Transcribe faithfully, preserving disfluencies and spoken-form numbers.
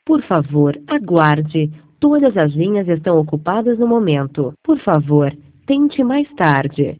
Por favor, aguarde. Todas as linhas estão ocupadas no momento. Por favor, tente mais tarde.